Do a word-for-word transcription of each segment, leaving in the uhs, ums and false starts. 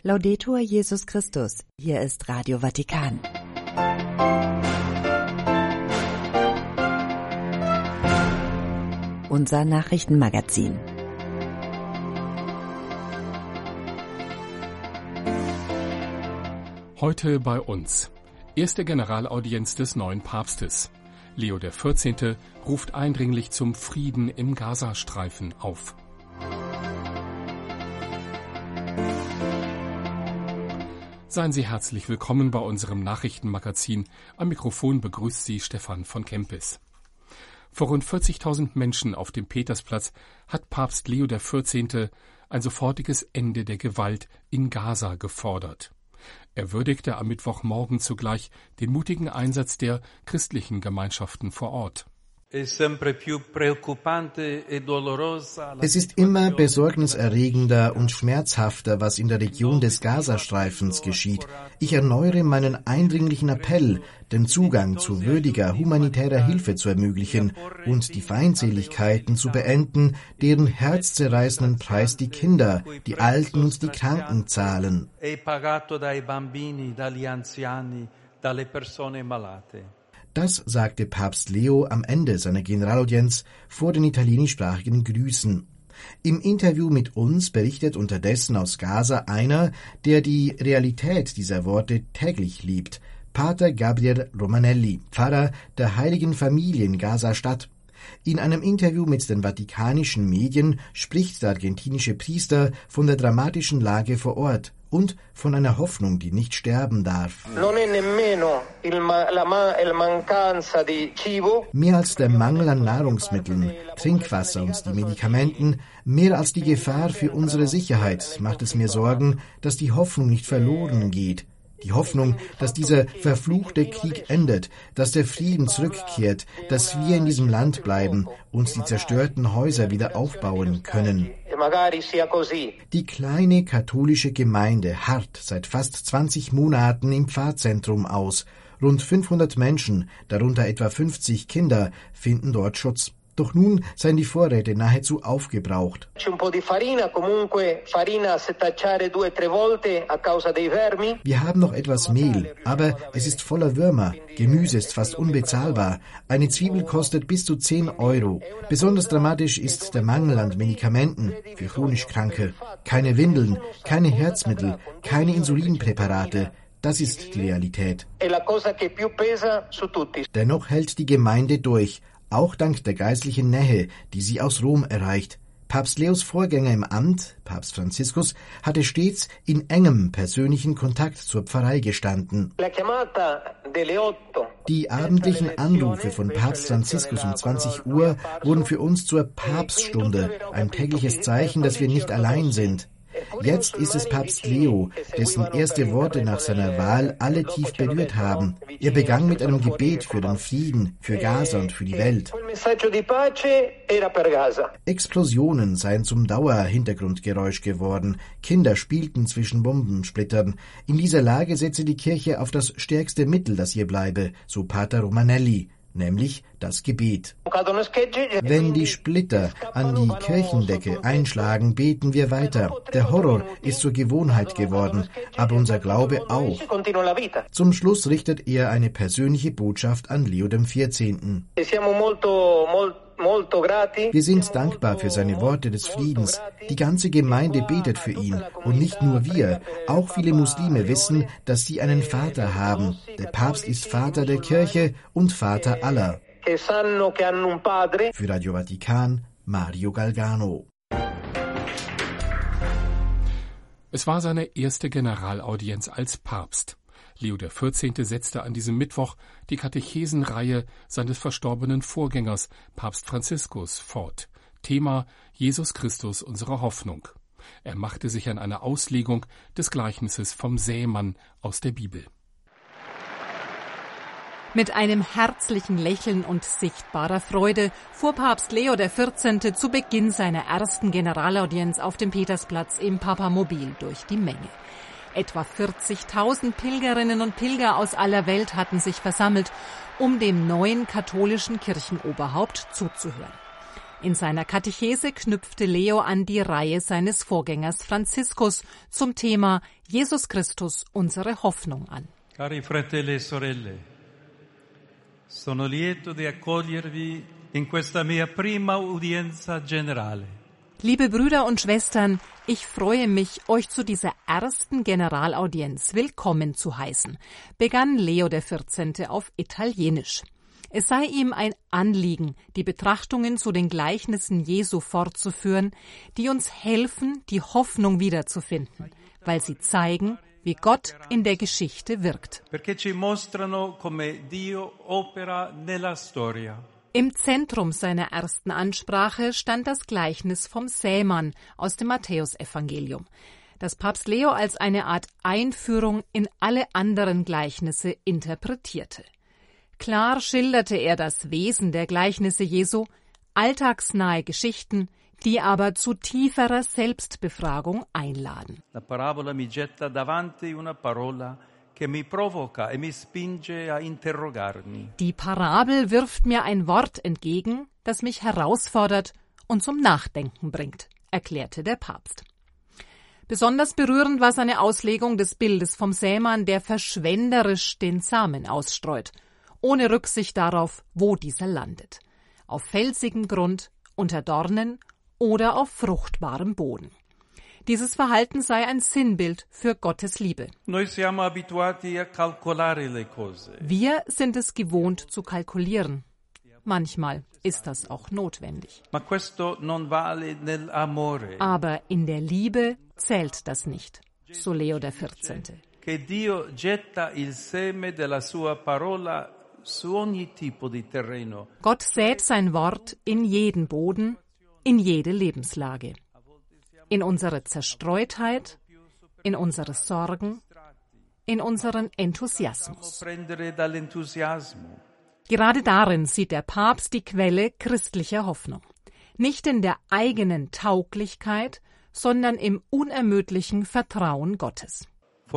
Laudetur Jesus Christus. Hier ist Radio Vatikan. Unser Nachrichtenmagazin. Heute bei uns. Erste Generalaudienz des neuen Papstes. Leo der vierzehnte. ruft eindringlich zum Frieden im Gazastreifen auf. Seien Sie herzlich willkommen bei unserem Nachrichtenmagazin. Am Mikrofon begrüßt Sie Stefan von Kempis. Vor rund vierzigtausend Menschen auf dem Petersplatz hat Papst Leo der vierzehnte. ein sofortiges Ende der Gewalt in Gaza gefordert. Er würdigte am Mittwochmorgen zugleich den mutigen Einsatz der christlichen Gemeinschaften vor Ort. Es ist immer besorgniserregender und schmerzhafter, was in der Region des Gazastreifens geschieht. Ich erneuere meinen eindringlichen Appell, den Zugang zu würdiger humanitärer Hilfe zu ermöglichen und die Feindseligkeiten zu beenden, deren herzzerreißenden Preis die Kinder, die Alten und die Kranken zahlen. Das sagte Papst Leo am Ende seiner Generalaudienz vor den italienischsprachigen Grüßen. Im Interview mit uns berichtet unterdessen aus Gaza einer, der die Realität dieser Worte täglich liebt, Pater Gabriel Romanelli, Pfarrer der Heiligen Familie in Gaza-Stadt. In einem Interview mit den vatikanischen Medien spricht der argentinische Priester von der dramatischen Lage vor Ort und von einer Hoffnung, die nicht sterben darf. Mehr als der Mangel an Nahrungsmitteln, Trinkwasser und die Medikamenten, mehr als die Gefahr für unsere Sicherheit macht es mir Sorgen, dass die Hoffnung nicht verloren geht. Die Hoffnung, dass dieser verfluchte Krieg endet, dass der Frieden zurückkehrt, dass wir in diesem Land bleiben und die zerstörten Häuser wieder aufbauen können. Die kleine katholische Gemeinde harrt seit fast zwanzig Monaten im Pfarrzentrum aus. Rund fünfhundert Menschen, darunter etwa fünfzig Kinder, finden dort Schutz. Doch nun seien die Vorräte nahezu aufgebraucht. Wir haben noch etwas Mehl, aber es ist voller Würmer. Gemüse ist fast unbezahlbar. Eine Zwiebel kostet bis zu zehn Euro. Besonders dramatisch ist der Mangel an Medikamenten für chronisch Kranke. Keine Windeln, keine Herzmittel, keine Insulinpräparate. Das ist die Realität. Dennoch hält die Gemeinde durch. Auch dank der geistlichen Nähe, die sie aus Rom erreicht. Papst Leos Vorgänger im Amt, Papst Franziskus, hatte stets in engem persönlichen Kontakt zur Pfarrei gestanden. Die abendlichen Anrufe von Papst Franziskus um zwanzig Uhr wurden für uns zur Papststunde, ein tägliches Zeichen, dass wir nicht allein sind. Jetzt ist es Papst Leo, dessen erste Worte nach seiner Wahl alle tief berührt haben. Er begann mit einem Gebet für den Frieden, für Gaza und für die Welt. Explosionen seien zum Dauerhintergrundgeräusch geworden. Kinder spielten zwischen Bombensplittern. In dieser Lage setze die Kirche auf das stärkste Mittel, das ihr bleibe, so Pater Romanelli, nämlich das Gebet. Wenn die Splitter an die Kirchendecke einschlagen, beten wir weiter. Der Horror ist zur Gewohnheit geworden, aber unser Glaube auch. Zum Schluss richtet er eine persönliche Botschaft an Leo der vierzehnte. Wir sind dankbar für seine Worte des Friedens. Die ganze Gemeinde betet für ihn. Und nicht nur wir. Auch viele Muslime wissen, dass sie einen Vater haben. Der Papst ist Vater der Kirche und Vater aller. Für Radio Vatikan, Mario Galgano. Es war seine erste Generalaudienz als Papst. Leo der vierzehnte. setzte an diesem Mittwoch die Katechesenreihe seines verstorbenen Vorgängers, Papst Franziskus, fort. Thema Jesus Christus, unsere Hoffnung. Er machte sich an eine Auslegung des Gleichnisses vom Sämann aus der Bibel. Mit einem herzlichen Lächeln und sichtbarer Freude fuhr Papst Leo der vierzehnte. zu Beginn seiner ersten Generalaudienz auf dem Petersplatz im Papamobil durch die Menge. Etwa vierzigtausend Pilgerinnen und Pilger aus aller Welt hatten sich versammelt, um dem neuen katholischen Kirchenoberhaupt zuzuhören. In seiner Katechese knüpfte Leo an die Reihe seines Vorgängers Franziskus zum Thema Jesus Christus unsere Hoffnung an. Cari fratelli e sorelle, sono lieto di accogliervi in questa mia prima udienza generale. Liebe Brüder und Schwestern, ich freue mich, euch zu dieser ersten Generalaudienz willkommen zu heißen, begann Leo der Vierzehnte auf Italienisch. Es sei ihm ein Anliegen, die Betrachtungen zu den Gleichnissen Jesu fortzuführen, die uns helfen, die Hoffnung wiederzufinden, weil sie zeigen, wie Gott in der Geschichte wirkt. Perché ci mostrano come Dio opera nella storia. Im Zentrum seiner ersten Ansprache stand das Gleichnis vom Sämann aus dem Matthäusevangelium, das Papst Leo als eine Art Einführung in alle anderen Gleichnisse interpretierte. Klar schilderte er das Wesen der Gleichnisse Jesu, alltagsnahe Geschichten, die aber zu tieferer Selbstbefragung einladen. La parabola mi getta davanti una parola che mi provoca e mi spinge a interrogarmi. Die Parabel wirft mir ein Wort entgegen, das mich herausfordert und zum Nachdenken bringt, erklärte der Papst. Besonders berührend war seine Auslegung des Bildes vom Sämann, der verschwenderisch den Samen ausstreut, ohne Rücksicht darauf, wo dieser landet. Auf felsigem Grund, unter Dornen oder auf fruchtbarem Boden. Dieses Verhalten sei ein Sinnbild für Gottes Liebe. Noi siamo abituati a calcolare le cose. Wir sind es gewohnt zu kalkulieren. Manchmal ist das auch notwendig. Ma questo non vale nell'amore. Aber in der Liebe zählt das nicht, so Leo der Vierzehnte. Che Dio getta il seme della sua parola su ogni tipo di terreno. Gott sät sein Wort in jeden Boden, in jede Lebenslage. In unsere Zerstreutheit, in unsere Sorgen, in unseren Enthusiasmus. Gerade darin sieht der Papst die Quelle christlicher Hoffnung. Nicht in der eigenen Tauglichkeit, sondern im unermüdlichen Vertrauen Gottes.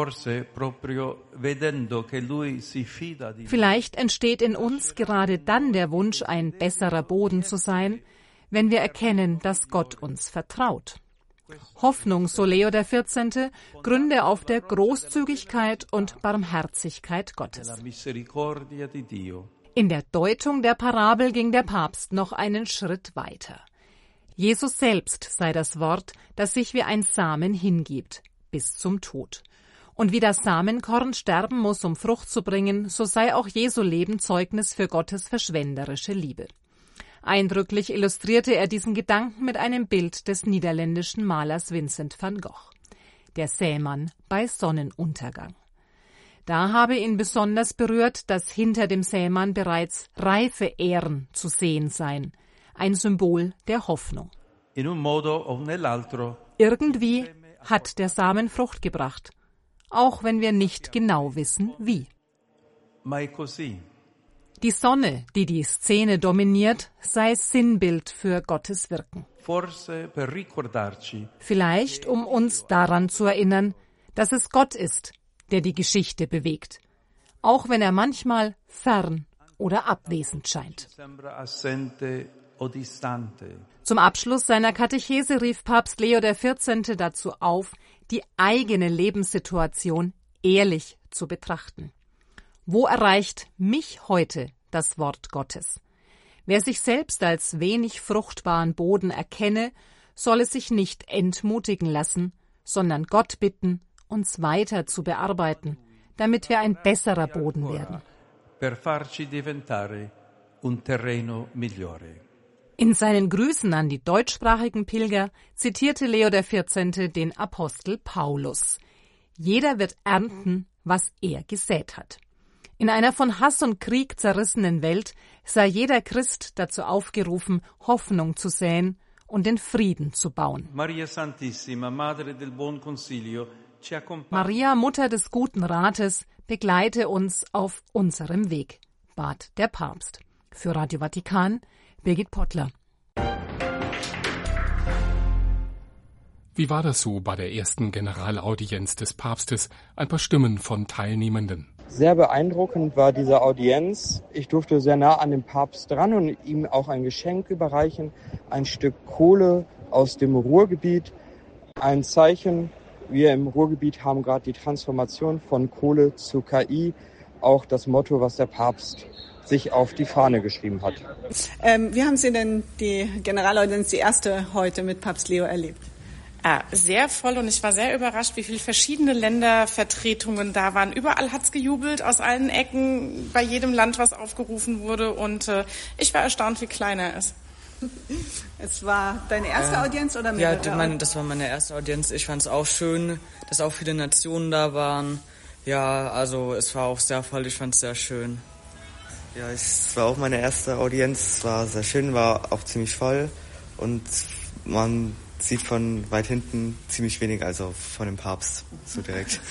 Vielleicht entsteht in uns gerade dann der Wunsch, ein besserer Boden zu sein, wenn wir erkennen, dass Gott uns vertraut. Hoffnung, so Leo der Vierzehnte, gründe auf der Großzügigkeit und Barmherzigkeit Gottes. In der Deutung der Parabel ging der Papst noch einen Schritt weiter. Jesus selbst sei das Wort, das sich wie ein Samen hingibt, bis zum Tod. Und wie das Samenkorn sterben muss, um Frucht zu bringen, so sei auch Jesu Leben Zeugnis für Gottes verschwenderische Liebe. Eindrücklich illustrierte er diesen Gedanken mit einem Bild des niederländischen Malers Vincent van Gogh. Der Sämann bei Sonnenuntergang. Da habe ihn besonders berührt, dass hinter dem Sämann bereits reife Ähren zu sehen seien. Ein Symbol der Hoffnung. In un modo o nell'altro. Irgendwie hat der Samen Frucht gebracht, auch wenn wir nicht genau wissen, wie. Ma è così. Die Sonne, die die Szene dominiert, sei Sinnbild für Gottes Wirken. Forse per ricordarci. Vielleicht, um uns daran zu erinnern, dass es Gott ist, der die Geschichte bewegt, auch wenn er manchmal fern oder abwesend scheint. Zum Abschluss seiner Katechese rief Papst Leo der Vierzehnte dazu auf, die eigene Lebenssituation ehrlich zu betrachten. Wo erreicht mich heute das Wort Gottes? Wer sich selbst als wenig fruchtbaren Boden erkenne, soll es sich nicht entmutigen lassen, sondern Gott bitten, uns weiter zu bearbeiten, damit wir ein besserer Boden werden. Per farci diventare un terreno migliore. In seinen Grüßen an die deutschsprachigen Pilger zitierte Leo der Vierzehnte den Apostel Paulus. Jeder wird ernten, was er gesät hat. In einer von Hass und Krieg zerrissenen Welt sei jeder Christ dazu aufgerufen, Hoffnung zu säen und den Frieden zu bauen. Maria Santissima, Madre del Buon Consiglio, ci accompagna. Maria, Mutter des guten Rates, begleite uns auf unserem Weg, bat der Papst. Für Radio Vatikan, Birgit Pottler. Wie war das so bei der ersten Generalaudienz des Papstes? Ein paar Stimmen von Teilnehmenden. Sehr beeindruckend war diese Audienz. Ich durfte sehr nah an den Papst dran und ihm auch ein Geschenk überreichen. Ein Stück Kohle aus dem Ruhrgebiet. Ein Zeichen Wir im Ruhrgebiet haben gerade die Transformation von Kohle zu K I, auch das Motto, was der Papst sich auf die Fahne geschrieben hat. Ähm, wie haben Sie denn die Generalaudienz, die erste heute mit Papst Leo erlebt? Ah, sehr voll, und ich war sehr überrascht, wie viele verschiedene Ländervertretungen da waren. Überall hat's gejubelt, aus allen Ecken, bei jedem Land, was aufgerufen wurde, und äh, ich war erstaunt, wie klein er ist. Es war deine erste äh, Audienz oder mehrere? Ja, mein, das war meine erste Audienz. Ich fand es auch schön, dass auch viele Nationen da waren. Ja, also es war auch sehr voll, ich fand es sehr schön. Ja, es war auch meine erste Audienz, es war sehr schön, war auch ziemlich voll und man sieht von weit hinten ziemlich wenig, also von dem Papst so direkt.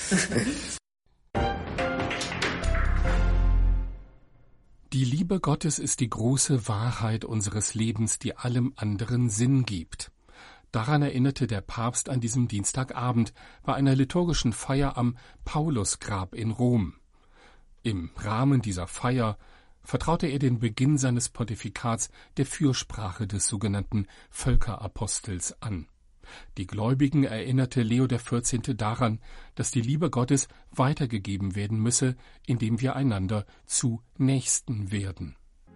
Die Liebe Gottes ist die große Wahrheit unseres Lebens, die allem anderen Sinn gibt. Daran erinnerte der Papst an diesem Dienstagabend bei einer liturgischen Feier am Paulusgrab in Rom. Im Rahmen dieser Feier vertraute er den Beginn seines Pontifikats der Fürsprache des sogenannten Völkerapostels an. Die Gläubigen erinnerte Leo der vierzehnte daran, dass die Liebe Gottes weitergegeben werden müsse, indem wir einander zu Nächsten werden.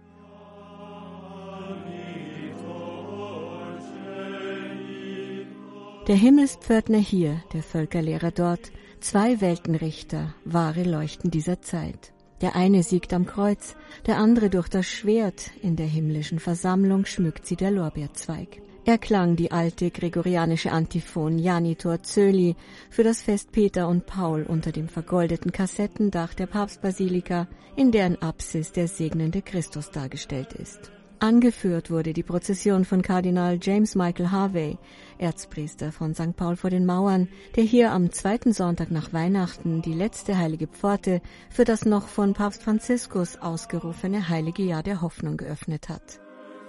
Der Himmelspförtner hier, der Völkerlehrer dort, zwei Weltenrichter, wahre Leuchten dieser Zeit. Der eine siegt am Kreuz, der andere durch das Schwert, in der himmlischen Versammlung schmückt sie der Lorbeerzweig. Erklang die alte gregorianische Antiphon Janitor Zöli für das Fest Peter und Paul unter dem vergoldeten Kassettendach der Papstbasilika, in deren Apsis der segnende Christus dargestellt ist. Angeführt wurde die Prozession von Kardinal James Michael Harvey, Erzpriester von Sankt Paul vor den Mauern, der hier am zweiten Sonntag nach Weihnachten die letzte heilige Pforte für das noch von Papst Franziskus ausgerufene Heilige Jahr der Hoffnung geöffnet hat.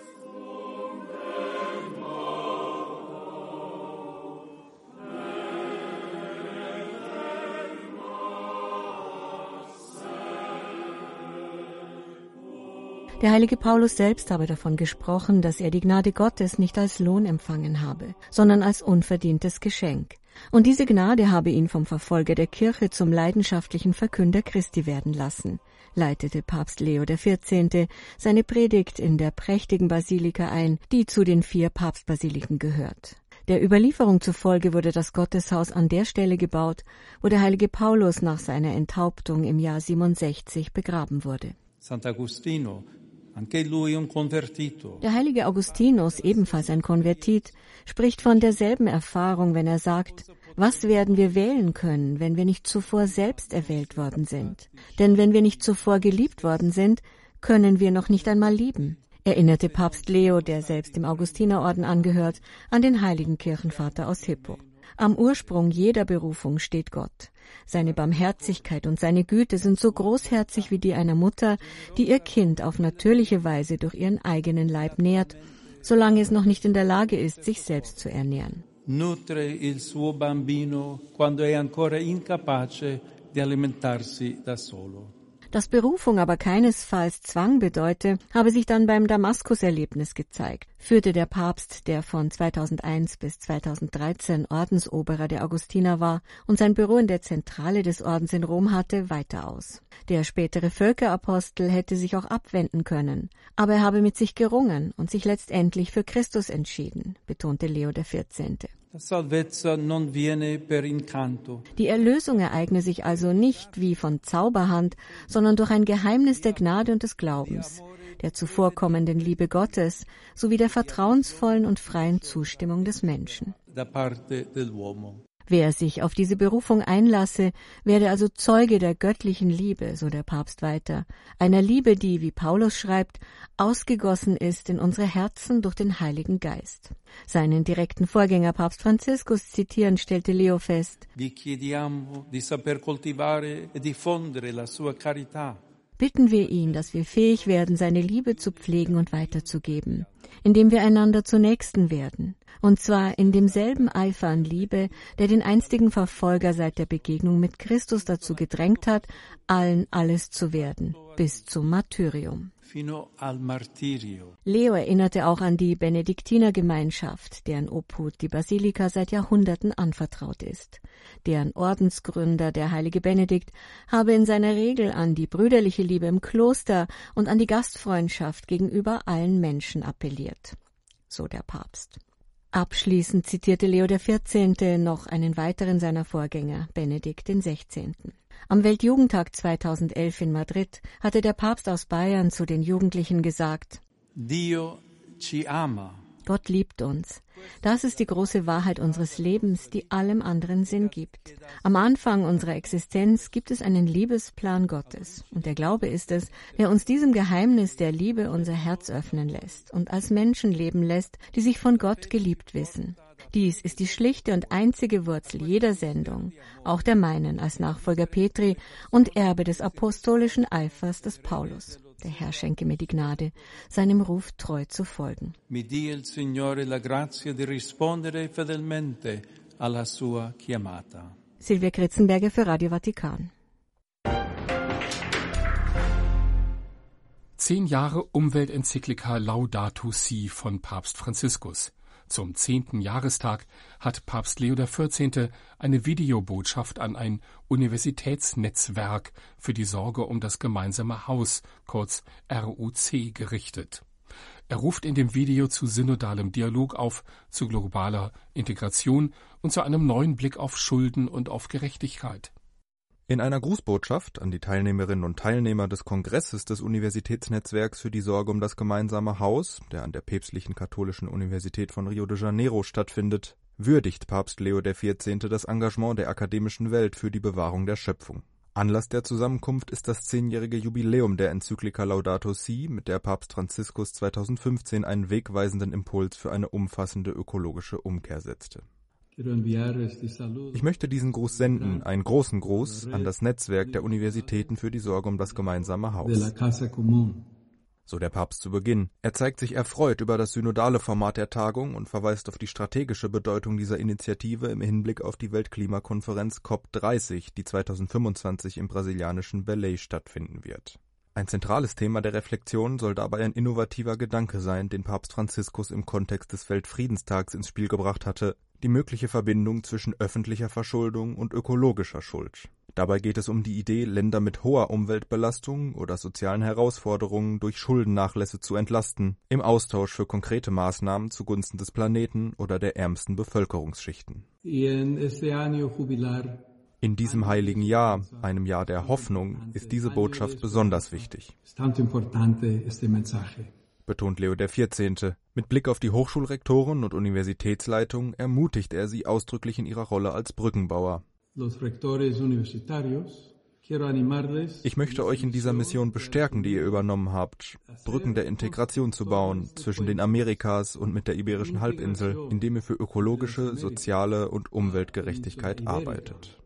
Der heilige Paulus selbst habe davon gesprochen, dass er die Gnade Gottes nicht als Lohn empfangen habe, sondern als unverdientes Geschenk. Und diese Gnade habe ihn vom Verfolger der Kirche zum leidenschaftlichen Verkünder Christi werden lassen, leitete Papst Leo der vierzehnte seine Predigt in der prächtigen Basilika ein, die zu den vier Papstbasiliken gehört. Der Überlieferung zufolge wurde das Gotteshaus an der Stelle gebaut, wo der heilige Paulus nach seiner Enthauptung im Jahr siebenundsechzig begraben wurde. Sant'Agostino, anche lui un convertito. Der heilige Augustinus, ebenfalls ein Konvertit, spricht von derselben Erfahrung, wenn er sagt: Was werden wir wählen können, wenn wir nicht zuvor selbst erwählt worden sind? Denn wenn wir nicht zuvor geliebt worden sind, können wir noch nicht einmal lieben. Erinnerte Papst Leo, der selbst dem Augustinerorden angehört, an den heiligen Kirchenvater aus Hippo. Am Ursprung jeder Berufung steht Gott. Seine Barmherzigkeit und seine Güte sind so großherzig wie die einer Mutter, die ihr Kind auf natürliche Weise durch ihren eigenen Leib nährt, solange es noch nicht in der Lage ist, sich selbst zu ernähren. Nutre il suo bambino quando è ancora incapace di alimentarsi da solo. Dass Berufung aber keinesfalls Zwang bedeute, habe sich dann beim Damaskus-Erlebnis gezeigt, führte der Papst, der von zweitausendeins bis zweitausenddreizehn Ordensoberer der Augustiner war und sein Büro in der Zentrale des Ordens in Rom hatte, weiter aus. Der spätere Völkerapostel hätte sich auch abwenden können, aber er habe mit sich gerungen und sich letztendlich für Christus entschieden, betonte Leo der vierzehnte. Die Erlösung ereigne sich also nicht wie von Zauberhand, sondern durch ein Geheimnis der Gnade und des Glaubens, der zuvorkommenden Liebe Gottes sowie der vertrauensvollen und freien Zustimmung des Menschen. Wer sich auf diese Berufung einlasse, werde also Zeuge der göttlichen Liebe, so der Papst weiter, einer Liebe, die, wie Paulus schreibt, ausgegossen ist in unsere Herzen durch den Heiligen Geist. Seinen direkten Vorgänger Papst Franziskus zitierend stellte Leo fest: Vi chiediamo di saper coltivare e diffondere la sua carità. Bitten wir ihn, dass wir fähig werden, seine Liebe zu pflegen und weiterzugeben. indem wir einander zu Nächsten werden, und zwar in demselben Eifer an Liebe, der den einstigen Verfolger seit der Begegnung mit Christus dazu gedrängt hat, allen alles zu werden, bis zum Martyrium. Leo erinnerte auch an die Benediktinergemeinschaft, deren Obhut die Basilika seit Jahrhunderten anvertraut ist. Deren Ordensgründer, der heilige Benedikt, habe in seiner Regel an die brüderliche Liebe im Kloster und an die Gastfreundschaft gegenüber allen Menschen appelliert. So der Papst. Abschließend zitierte Leo der Vierzehnte noch einen weiteren seiner Vorgänger, Benedikt den Sechzehnten. Am Weltjugendtag zweitausendelf in Madrid hatte der Papst aus Bayern zu den Jugendlichen gesagt: Dio ci ama. Gott liebt uns. Das ist die große Wahrheit unseres Lebens, die allem anderen Sinn gibt. Am Anfang unserer Existenz gibt es einen Liebesplan Gottes. Und der Glaube ist es, der uns diesem Geheimnis der Liebe unser Herz öffnen lässt und als Menschen leben lässt, die sich von Gott geliebt wissen. Dies ist die schlichte und einzige Wurzel jeder Sendung, auch der meinen als Nachfolger Petri und Erbe des apostolischen Eifers des Paulus. Der Herr schenke mir die Gnade, seinem Ruf treu zu folgen. Mi dia il Signore la grazia di rispondere fedelmente alla sua chiamata. Silvia Kritzenberger für Radio Vatikan. Zehn Jahre Umweltenzyklika Laudato Si von Papst Franziskus. Zum zehnten Jahrestag hat Papst Leo der Vierzehnte eine Videobotschaft an ein Universitätsnetzwerk für die Sorge um das gemeinsame Haus, kurz R U C, gerichtet. Er ruft in dem Video zu synodalem Dialog auf, zu globaler Integration und zu einem neuen Blick auf Schulden und auf Gerechtigkeit. In einer Grußbotschaft an die Teilnehmerinnen und Teilnehmer des Kongresses des Universitätsnetzwerks für die Sorge um das gemeinsame Haus, der an der Päpstlichen Katholischen Universität von Rio de Janeiro stattfindet, würdigt Papst Leo der Vierzehnte das Engagement der akademischen Welt für die Bewahrung der Schöpfung. Anlass der Zusammenkunft ist das zehnjährige Jubiläum der Enzyklika Laudato Si, mit der Papst Franziskus zweitausendfünfzehn einen wegweisenden Impuls für eine umfassende ökologische Umkehr setzte. Ich möchte diesen Gruß senden, einen großen Gruß, an das Netzwerk der Universitäten für die Sorge um das gemeinsame Haus. So der Papst zu Beginn. Er zeigt sich erfreut über das synodale Format der Tagung und verweist auf die strategische Bedeutung dieser Initiative im Hinblick auf die Weltklimakonferenz C O P dreißig, die zweitausendfünfundzwanzig im brasilianischen Belém stattfinden wird. Ein zentrales Thema der Reflexion soll dabei ein innovativer Gedanke sein, den Papst Franziskus im Kontext des Weltfriedenstags ins Spiel gebracht hatte: die mögliche Verbindung zwischen öffentlicher Verschuldung und ökologischer Schuld. Dabei geht es um die Idee, Länder mit hoher Umweltbelastung oder sozialen Herausforderungen durch Schuldennachlässe zu entlasten, im Austausch für konkrete Maßnahmen zugunsten des Planeten oder der ärmsten Bevölkerungsschichten. In diesem heiligen Jahr, einem Jahr der Hoffnung, ist diese Botschaft besonders wichtig, betont Leo der Vierzehnte. Mit Blick auf die Hochschulrektoren und Universitätsleitungen ermutigt er sie ausdrücklich in ihrer Rolle als Brückenbauer. Ich möchte euch in dieser Mission bestärken, die ihr übernommen habt, Brücken der Integration zu bauen zwischen den Amerikas und mit der Iberischen Halbinsel, indem ihr für ökologische, soziale und Umweltgerechtigkeit arbeitet.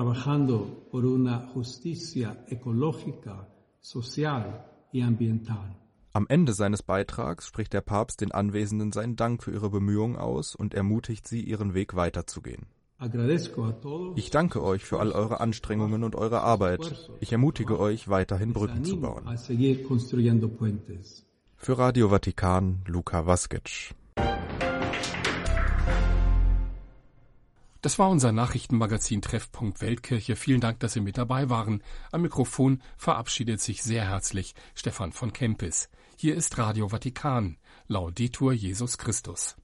Am Ende seines Beitrags spricht der Papst den Anwesenden seinen Dank für ihre Bemühungen aus und ermutigt sie, ihren Weg weiterzugehen. Ich danke euch für all eure Anstrengungen und eure Arbeit. Ich ermutige euch, weiterhin Brücken zu bauen. Für Radio Vatikan, Luca Vasquez. Das war unser Nachrichtenmagazin Treffpunkt Weltkirche. Vielen Dank, dass Sie mit dabei waren. Am Mikrofon verabschiedet sich sehr herzlich Stefan von Kempis. Hier ist Radio Vatikan. Laudetur Jesus Christus.